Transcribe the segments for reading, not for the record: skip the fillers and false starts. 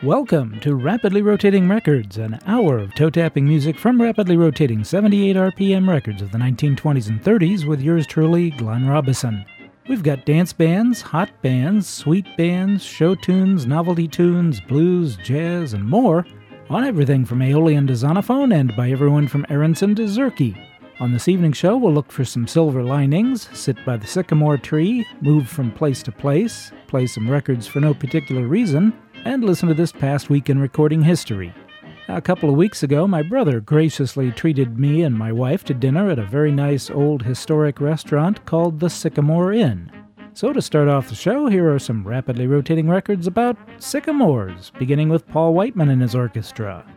Welcome to Rapidly Rotating Records, an hour of toe-tapping music from rapidly rotating 78 RPM records of the 1920s and 30s with yours truly, Glenn Robison. We've got dance bands, hot bands, sweet bands, show tunes, novelty tunes, blues, jazz, and more on everything from Aeolian to Zonophone and by everyone from Aronson to Zerke. On this evening's show, we'll look for some silver linings, sit by the sycamore tree, move from place to place, play some records for no particular reason, and listen to this past week in recording history. A couple of weeks ago, my brother graciously treated me and my wife to dinner at a very nice old historic restaurant called the Sycamore Inn. So to start off the show, here are some rapidly rotating records about sycamores, beginning with Paul Whiteman and his orchestra.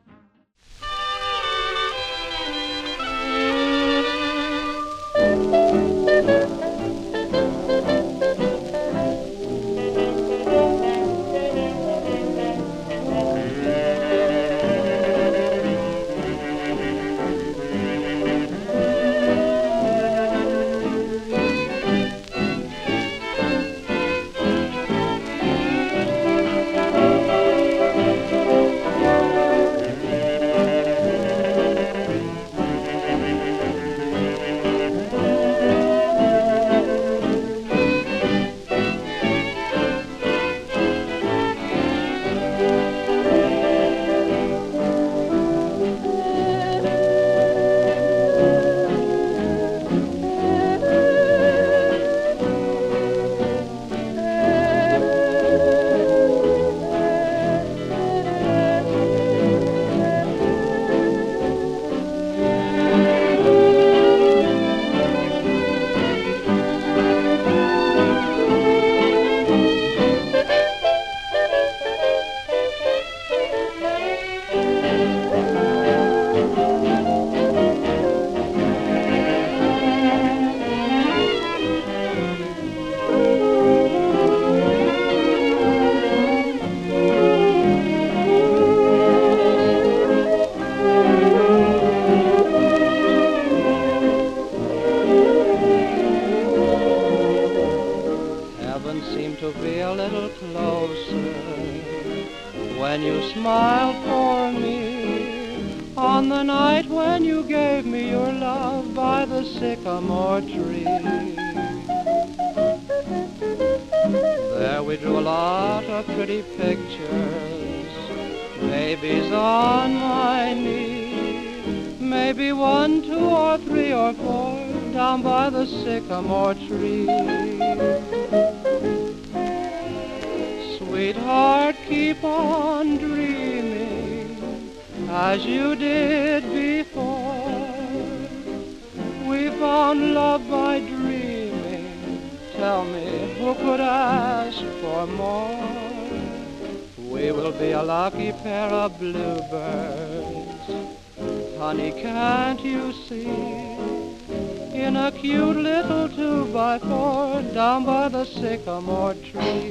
Sycamore tree. Sweetheart, keep on dreaming as you did before. We found love by dreaming. Tell me, who could ask for more? We will be a lucky pair of bluebirds. Honey, can't you see? In a cute little 2x4 down by the sycamore tree.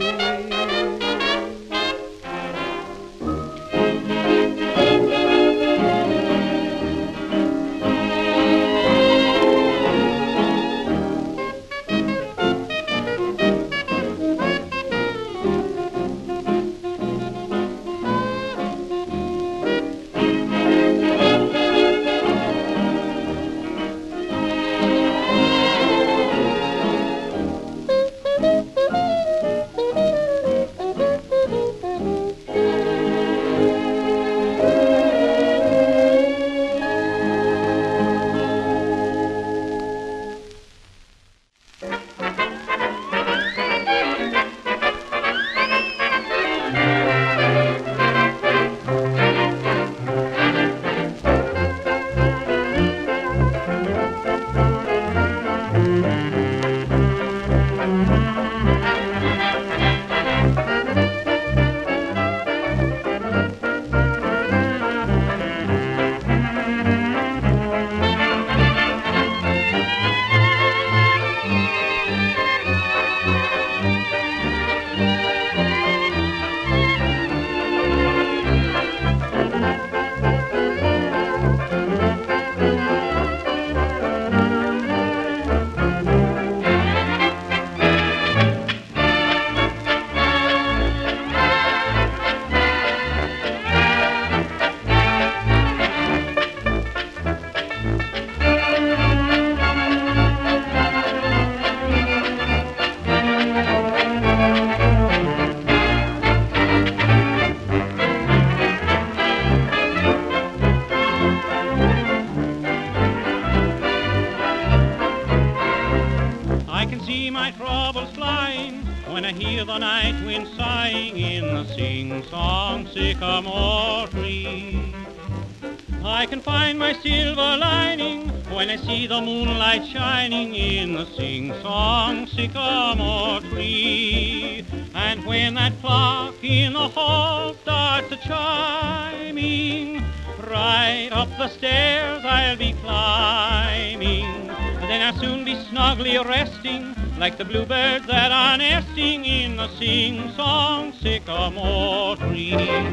when I hear the night wind sighing in the sing-song sycamore tree. I can find my silver lining when I see the moonlight shining in the sing-song sycamore tree. And when that clock in the hall starts a-chiming, right up the stairs I'll be climbing. Then I'll soon be snugly resting like the bluebirds that are nesting in the sing-song sycamore tree.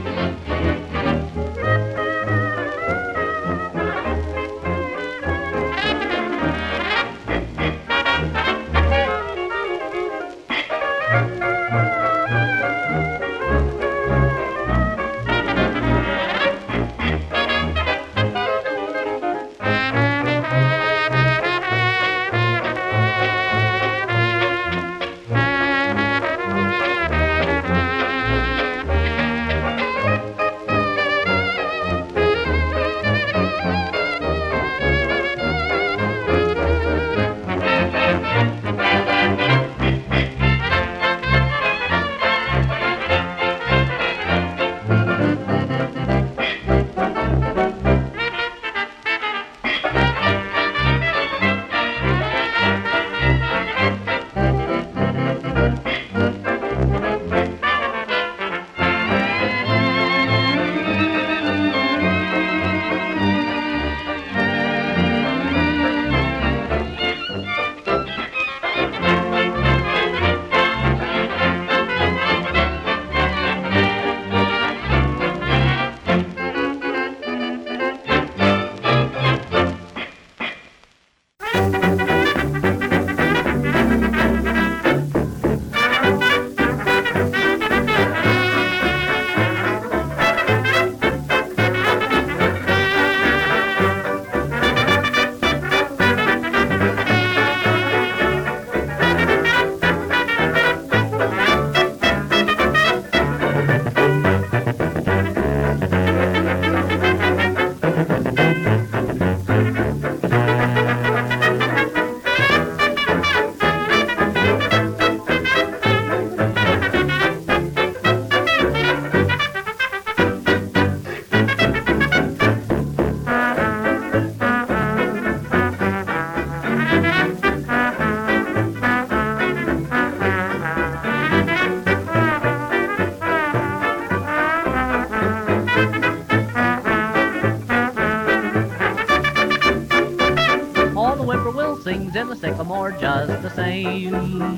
In the sycamore just the same,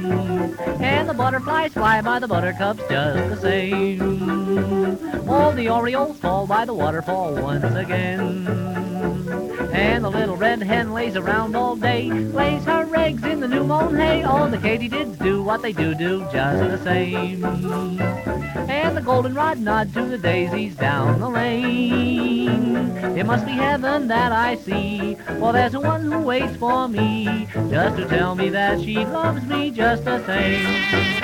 and the butterflies fly by the buttercups just the same. All the orioles fall by the waterfall once again, and the little red hen lays around all day, lays her eggs in the new mown hay. All the katydids do what they do just the same, and the goldenrod nod to the daisies down the lane. It must be heaven that I see, for there's one who waits for me, just to tell me that she loves me just the same.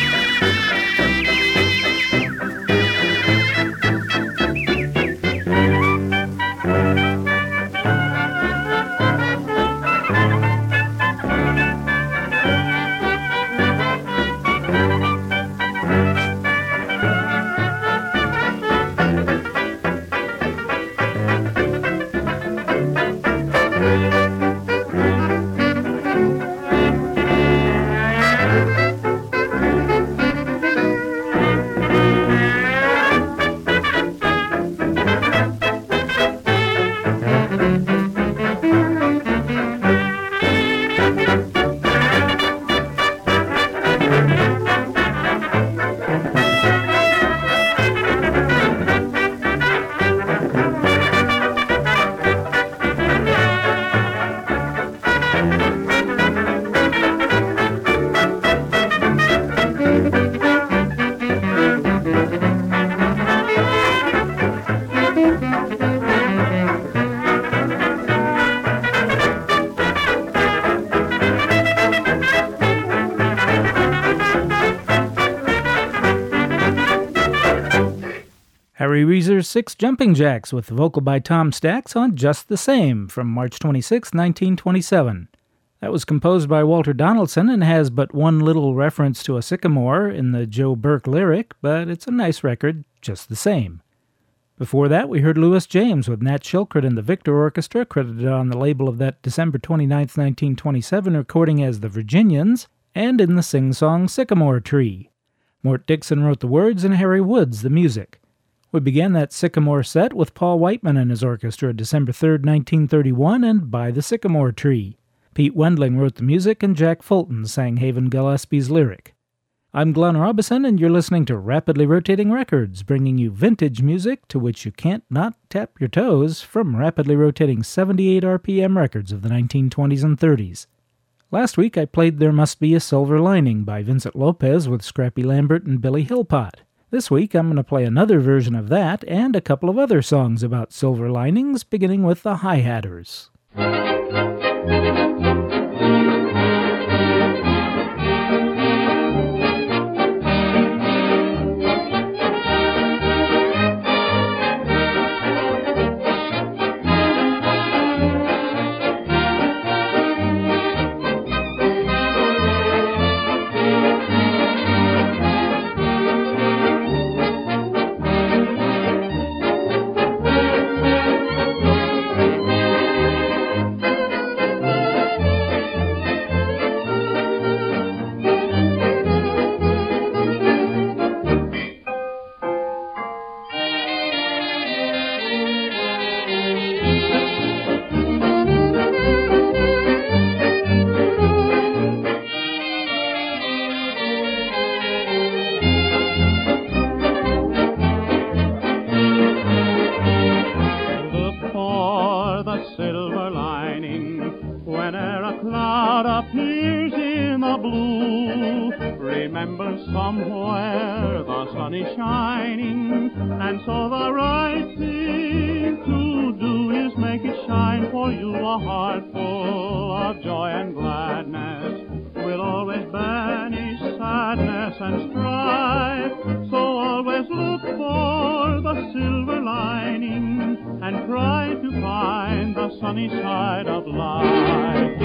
Harry Reeser's Six Jumping Jacks with vocal by Tom Stax on Just the Same from March 26, 1927. That was composed by Walter Donaldson and has but one little reference to a sycamore in the Joe Burke lyric, but it's a nice record just the same. Before that, we heard Louis James with Nat Shilkret and the Victor Orchestra, credited on the label of that December 29, 1927 recording as the Virginians, and in the sing-song Sycamore Tree. Mort Dixon wrote the words and Harry Woods the music. We began that Sycamore set with Paul Whiteman and his orchestra, December 3, 1931, and By the Sycamore Tree. Pete Wendling wrote the music, and Jack Fulton sang Haven Gillespie's lyric. I'm Glenn Robison, and you're listening to Rapidly Rotating Records, bringing you vintage music to which you can't not tap your toes from rapidly rotating 78 RPM records of the 1920s and 30s. Last week I played There Must Be a Silver Lining by Vincent Lopez with Scrappy Lambert and Billy Hillpot. This week I'm going to play another version of that and a couple of other songs about silver linings, beginning with the Hi-Hatters. Somewhere the sun is shining, and so the right thing to do is make it shine for you. A heart full of joy and gladness will always banish sadness and strife. So always look for the silver lining and try to find the sunny side of life.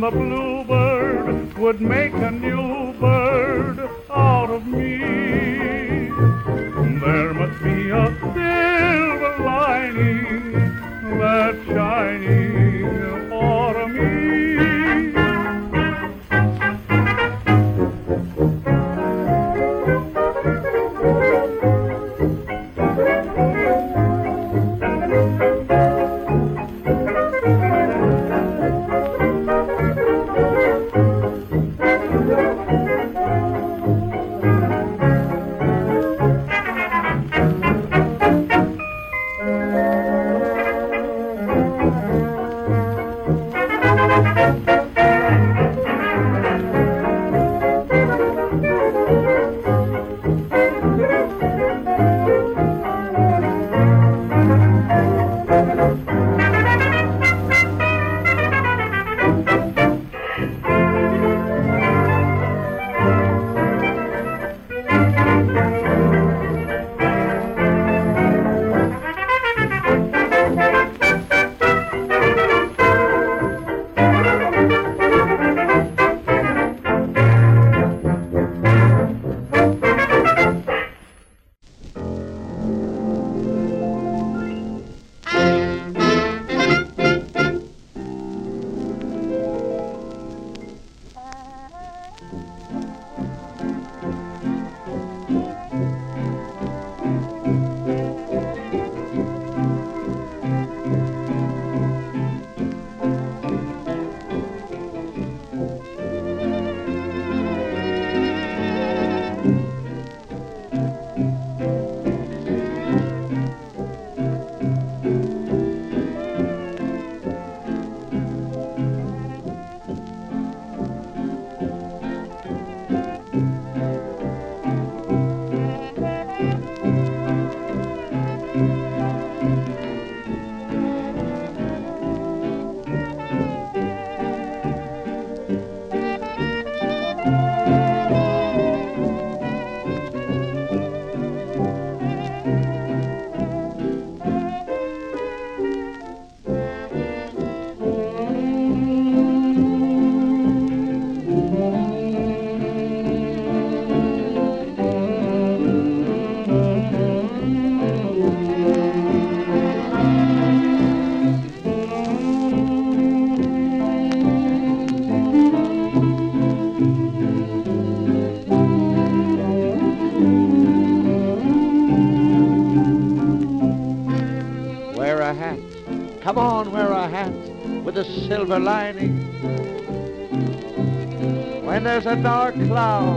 the bluebird would make a new bird out of me. There must be a silver lining that's shining for me. Come on, wear a hat with a silver lining. When there's a dark cloud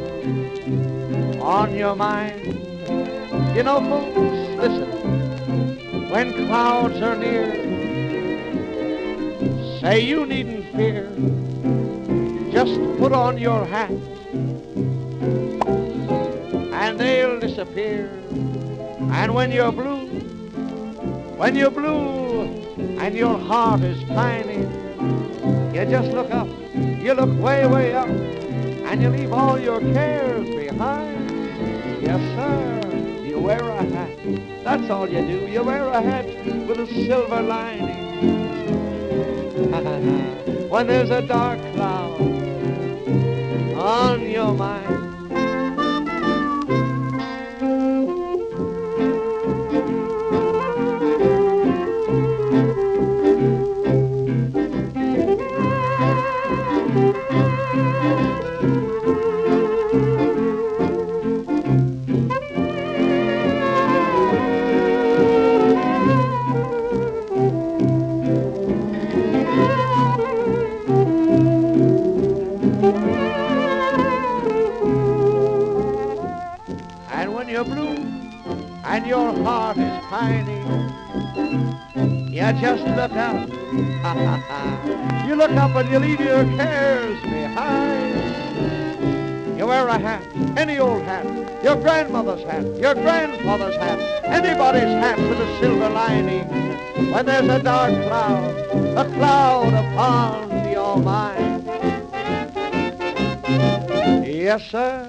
on your mind, you know, folks, listen, when clouds are near, say you needn't fear, just put on your hat and they'll disappear. And when you're blue and your heart is pining, you just look up, you look way, way up, and you leave all your cares behind. Yes, sir, you wear a hat, that's all you do, you wear a hat with a silver lining. When there's a dark cloud on your mind, and your heart is pining, you just look up. You look up and you leave your cares behind. You wear a hat, any old hat, your grandmother's hat, your grandfather's hat, anybody's hat with a silver lining. When there's a dark cloud, a cloud upon your mind. Yes, sir.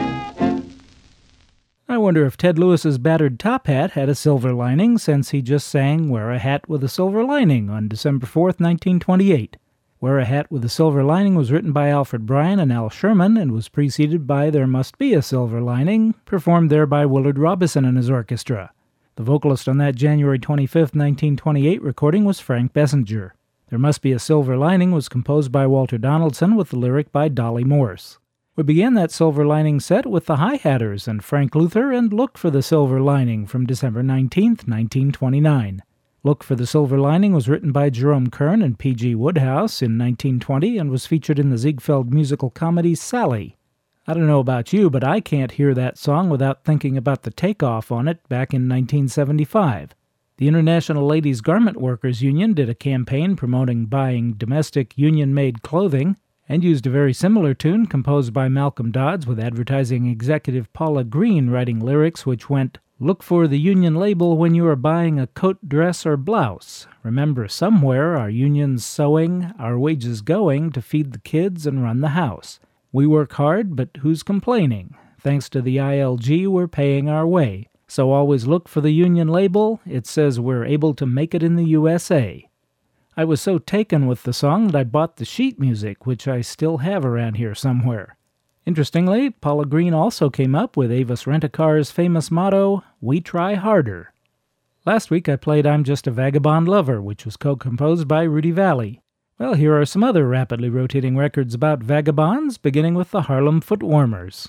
I wonder if Ted Lewis's battered top hat had a silver lining, since he just sang Wear a Hat with a Silver Lining on December 4th, 1928. Wear a Hat with a Silver Lining was written by Alfred Bryan and Al Sherman and was preceded by There Must Be a Silver Lining, performed there by Willard Robison and his orchestra. The vocalist on that January 25, 1928 recording was Frank Bessinger. There Must Be a Silver Lining was composed by Walter Donaldson with the lyric by Dolly Morse. We began that Silver Lining set with the Hi-Hatters and Frank Luther and Look for the Silver Lining from December 19, 1929. Look for the Silver Lining was written by Jerome Kern and P.G. Woodhouse in 1920 and was featured in the Ziegfeld musical comedy Sally. I don't know about you, but I can't hear that song without thinking about the takeoff on it back in 1975. The International Ladies Garment Workers Union did a campaign promoting buying domestic union-made clothing and used a very similar tune composed by Malcolm Dodds with advertising executive Paula Green writing lyrics which went, "Look for the union label when you are buying a coat, dress, or blouse. Remember, somewhere our union's sewing, our wages going to feed the kids and run the house. We work hard, but who's complaining? Thanks to the ILG, we're paying our way. So always look for the union label. It says we're able to make it in the USA." I was so taken with the song that I bought the sheet music, which I still have around here somewhere. Interestingly, Paula Green also came up with Avis Rent-A-Car's famous motto, "We try harder." Last week I played I'm Just a Vagabond Lover, which was co-composed by Rudy Valley. Well, here are some other rapidly rotating records about vagabonds, beginning with the Harlem Footwarmers.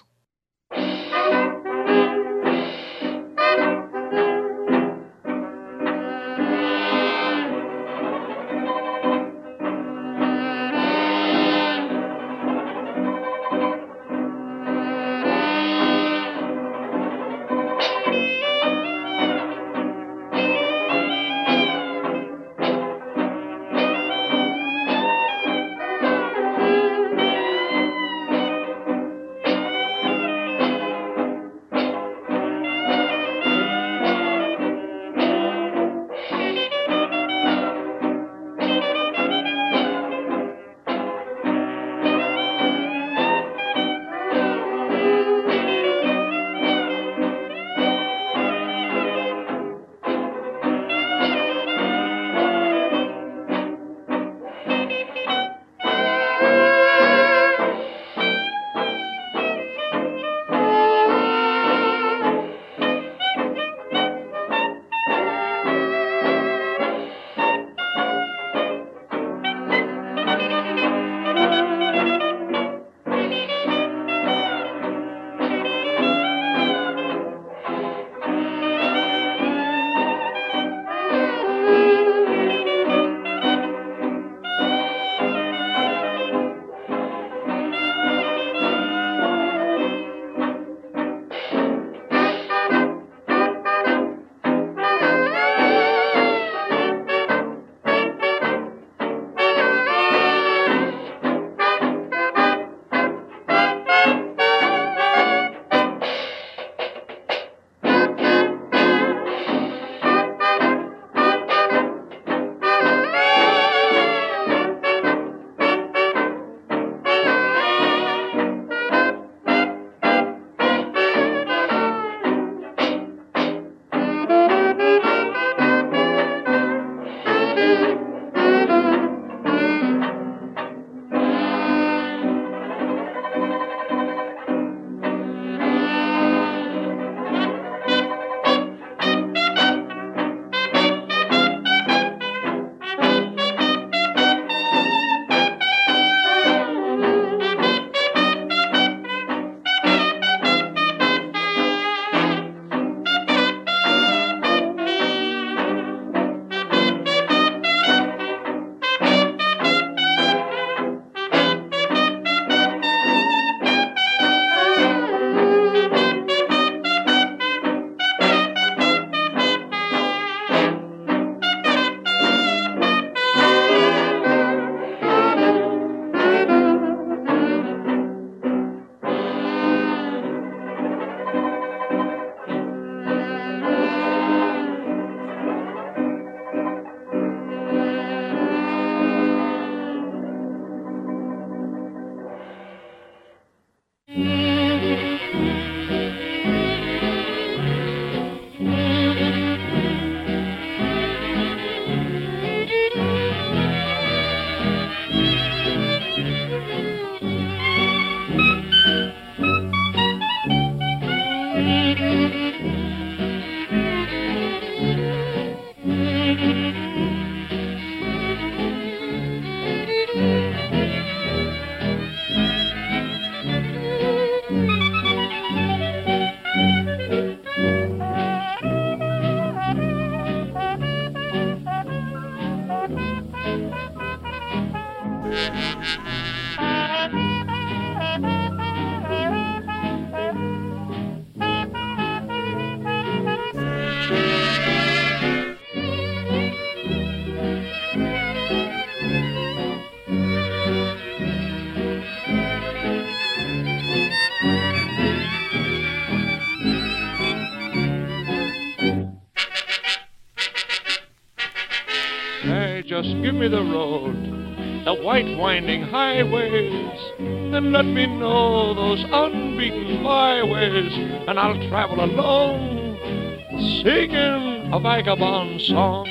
just give me the road, the white winding highways, and let me know those unbeaten byways, and I'll travel alone, singing a vagabond song.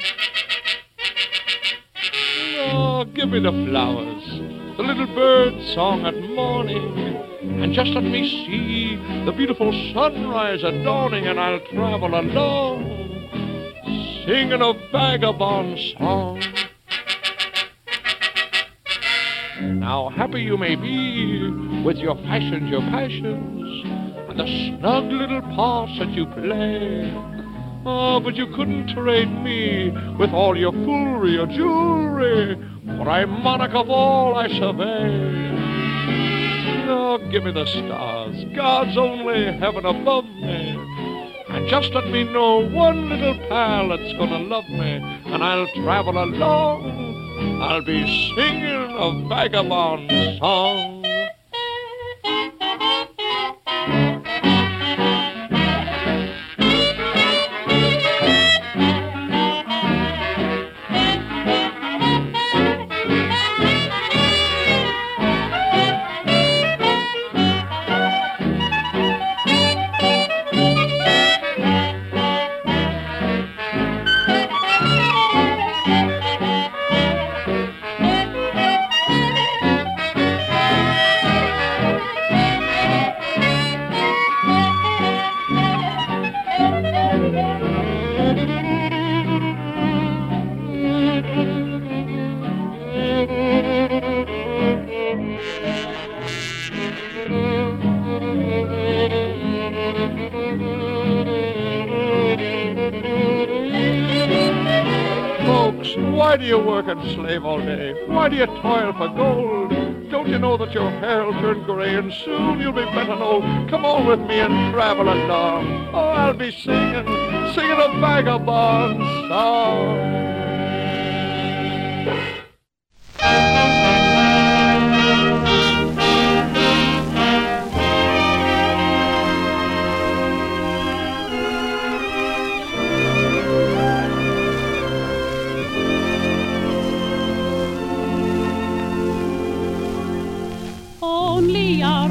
Oh, give me the flowers, the little bird song at morning, and just let me see the beautiful sunrise at dawning, and I'll travel alone, singing a vagabond song. Now happy you may be with your fashions, your passions, and the snug little parts that you play. Oh, but you couldn't trade me with all your foolery, your jewelry, for I'm monarch of all I survey. Oh, give me the stars, God's only heaven above me, and just let me know one little pal that's gonna love me, and I'll travel along, I'll be singing a vagabond song. Why do you work and slave all day? Why do you toil for gold? Don't you know that your hair'll turn gray and soon you'll be better old? Come on with me and travel along. Oh, I'll be singing a vagabond song. Only a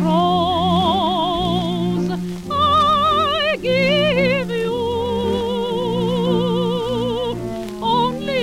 rose I give you, only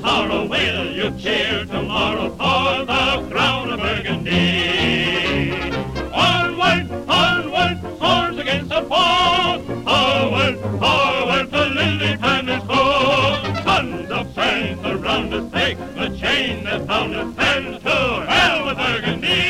sorrow will you cheer tomorrow for the crown of Burgundy. Onward, onward, swords against the foe. Forward, forward, the lily panthers go. Sons of France around us take the chain that bound us, and to hell with Burgundy.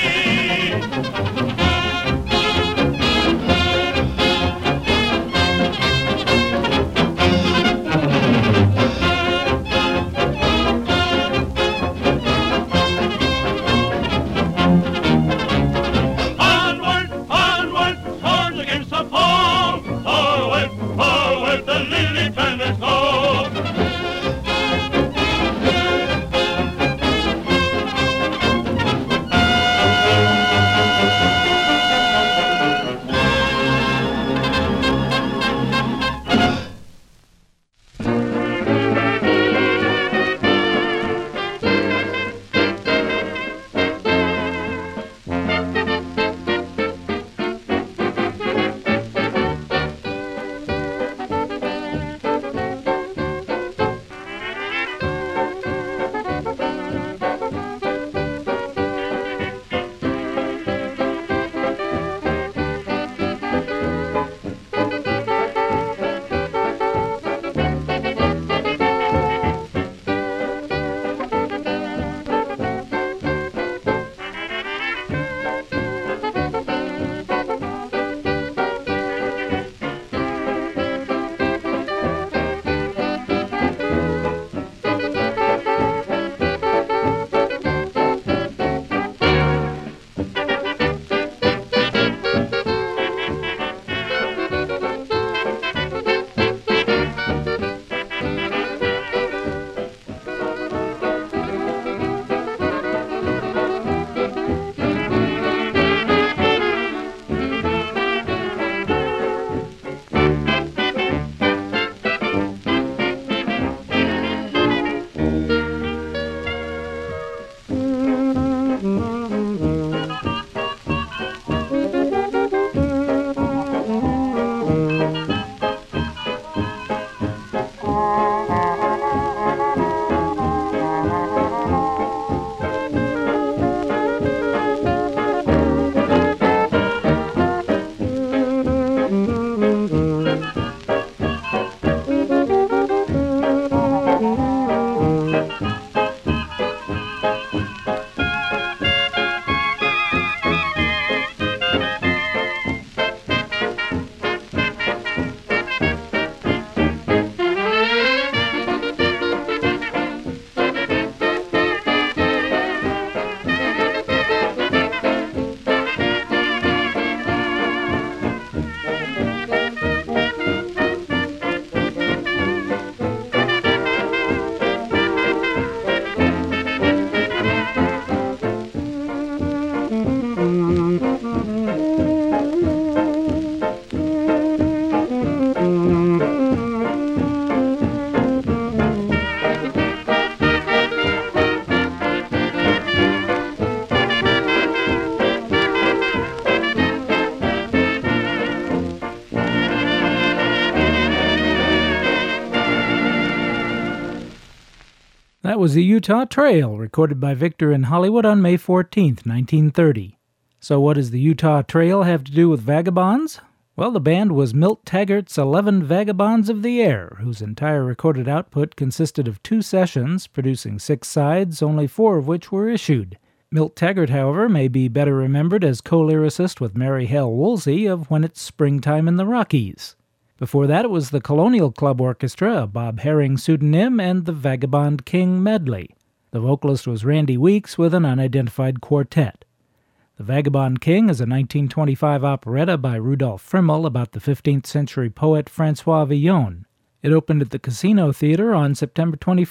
That was the Utah Trail, recorded by Victor in Hollywood on May 14, 1930. So what does the Utah Trail have to do with vagabonds? Well, the band was Milt Taggart's 11 Vagabonds of the Air, whose entire recorded output consisted of 2 sessions, producing 6 sides, only 4 of which were issued. Milt Taggart, however, may be better remembered as co-lyricist with Mary Hale Woolsey of When It's Springtime in the Rockies. Before that, it was the Colonial Club Orchestra, a Bob Herring pseudonym, and the Vagabond King medley. The vocalist was Randy Weeks with an unidentified quartet. The Vagabond King is a 1925 operetta by Rudolf Frimmel about the 15th century poet François Villon. It opened at the Casino Theater on September 21,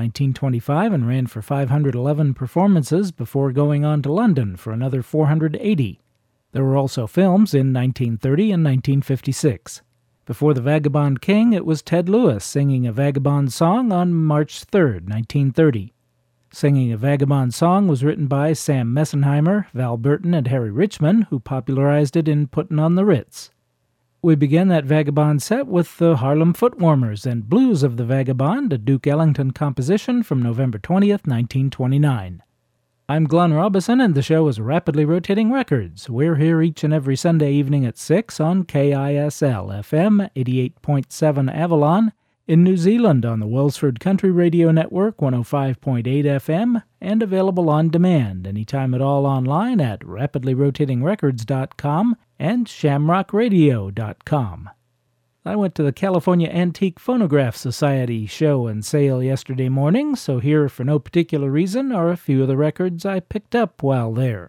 1925, and ran for 511 performances before going on to London for another 480. There were also films in 1930 and 1956. Before the Vagabond King, it was Ted Lewis singing a vagabond song on March 3, 1930. Singing a Vagabond Song was written by Sam Messenheimer, Val Burton, and Harry Richmond, who popularized it in Puttin' on the Ritz. We began that Vagabond set with the Harlem Footwarmers and Blues of the Vagabond, a Duke Ellington composition from November 20th, 1929. I'm Glenn Robison, and the show is Rapidly Rotating Records. We're here each and every Sunday evening at 6 on KISL FM 88.7 Avalon, in New Zealand on the Wellsford Country Radio Network 105.8 FM, and available on demand anytime at all online at rapidlyrotatingrecords.com and shamrockradio.com. I went to the California Antique Phonograph Society show and sale yesterday morning, so here for no particular reason are a few of the records I picked up while there.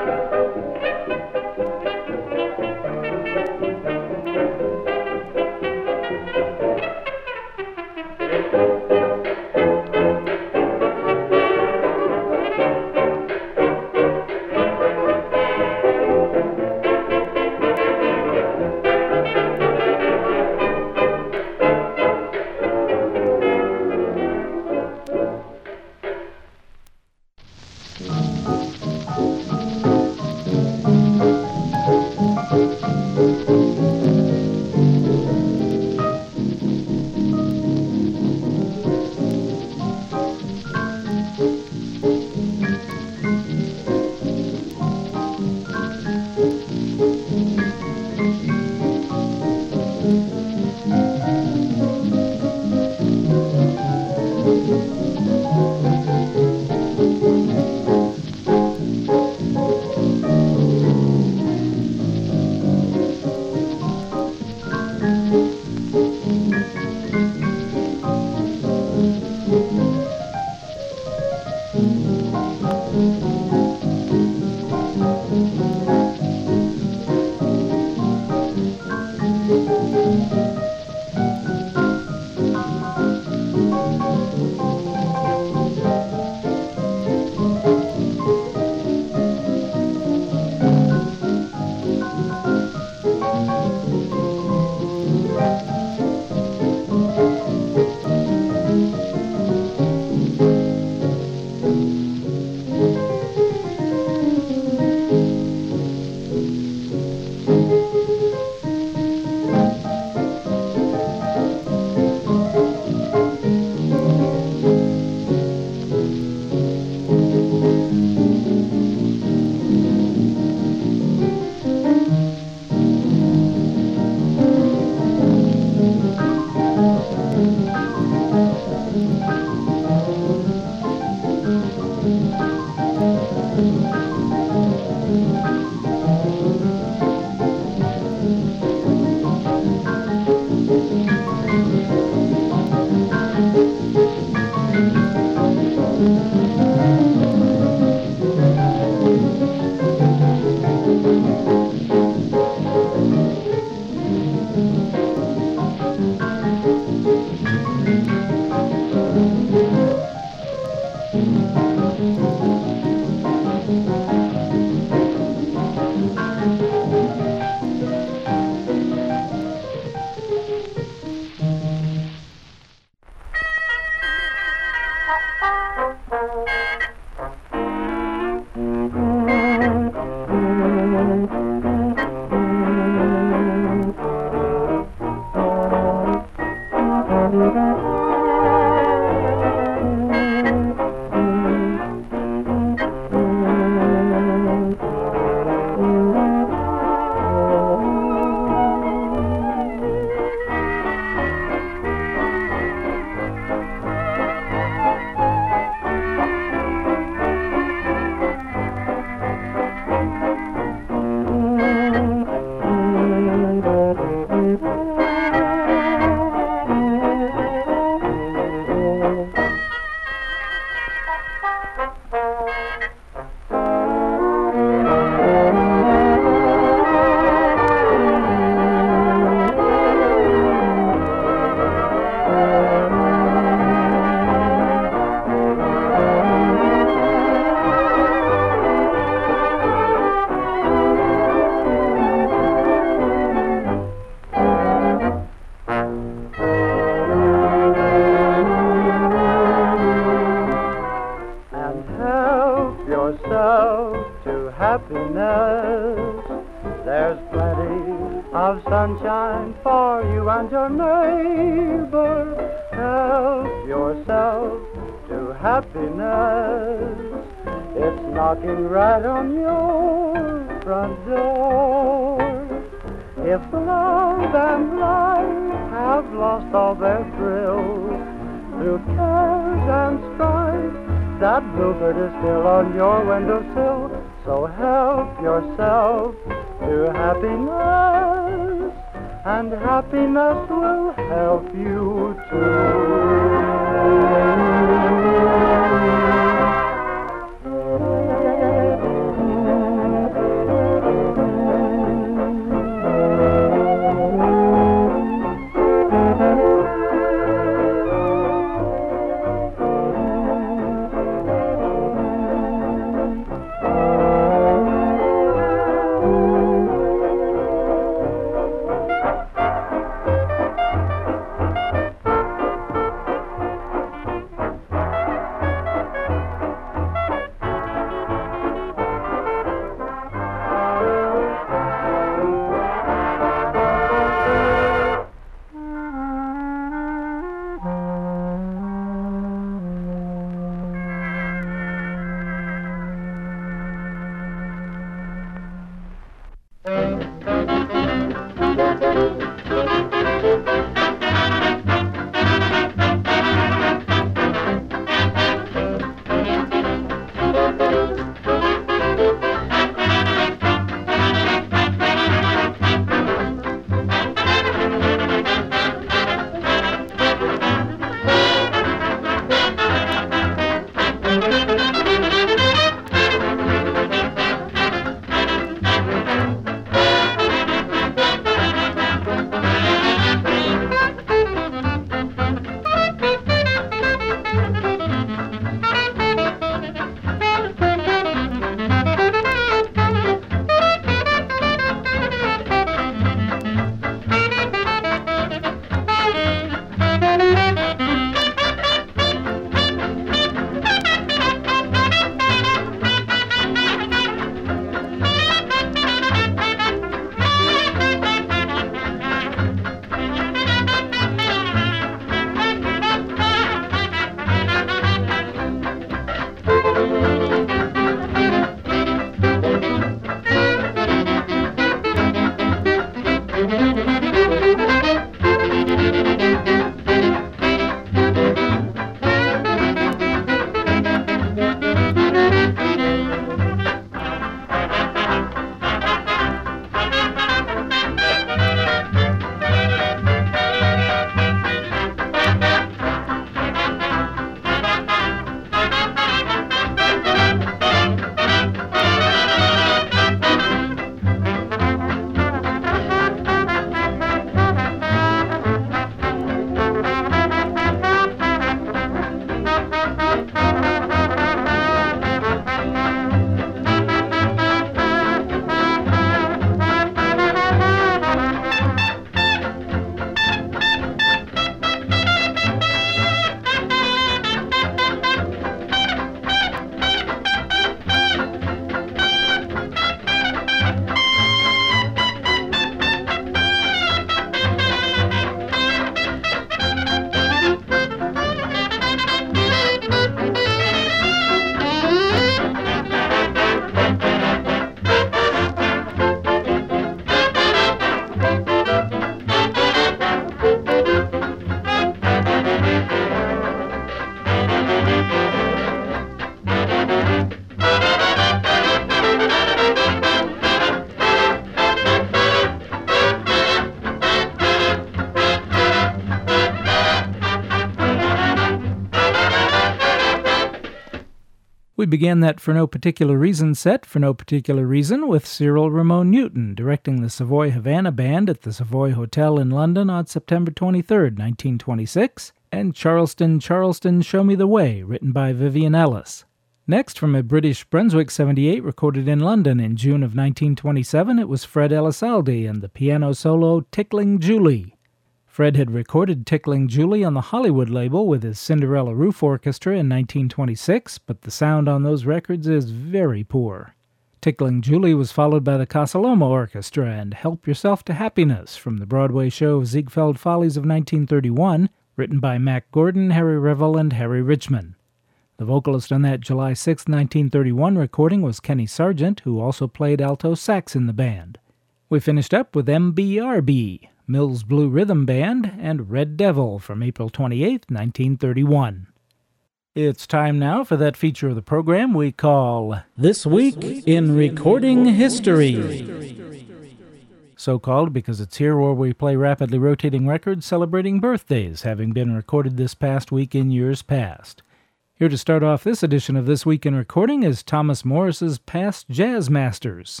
We began that For No Particular Reason set, For No Particular Reason, with Cyril Ramon Newton directing the Savoy Havana Band at the Savoy Hotel in London on September 23, 1926, and Charleston, Charleston, Show Me the Way, written by Vivian Ellis. Next, from a British Brunswick 78 recorded in London in June of 1927, it was Fred Elizalde and the piano solo Tickling Julie. Fred had recorded Tickling Julie on the Hollywood label with his Cinderella Roof Orchestra in 1926, but the sound on those records is very poor. Tickling Julie was followed by the Casa Loma Orchestra and Help Yourself to Happiness from the Broadway show of Ziegfeld Follies of 1931, written by Mack Gordon, Harry Revel, and Harry Richmond. The vocalist on that July 6, 1931 recording was Kenny Sargent, who also played alto sax in the band. We finished up with MBRB, Mills Blue Rhythm Band, and Red Devil from April 28, 1931. It's time now for that feature of the program we call This Week in Recording History. So called because it's here where we play rapidly rotating records celebrating birthdays having been recorded this past week in years past. Here to start off this edition of This Week in Recording is Thomas Morris's Past Jazz Masters.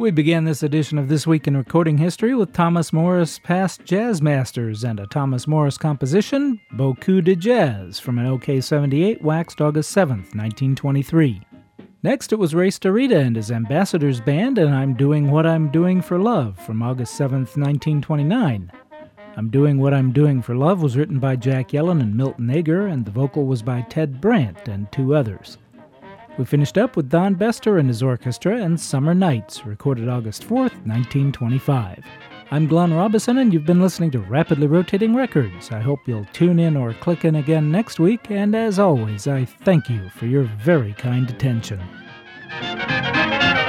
We began this edition of This Week in Recording History with Thomas Morris Past Jazz Masters and a Thomas Morris composition, Beaucoup de Jazz, from an OK-78 waxed August 7th, 1923. Next, it was Ray Starita and his Ambassadors Band and I'm Doing What I'm Doing for Love, from August 7th, 1929. I'm Doing What I'm Doing for Love was written by Jack Yellen and Milton Ager, and the vocal was by Ted Brandt and two others. We finished up with Don Bester and his orchestra and Summer Nights, recorded August 4th, 1925. I'm Glenn Robison, and you've been listening to Rapidly Rotating Records. I hope you'll tune in or click in again next week, and as always, I thank you for your very kind attention.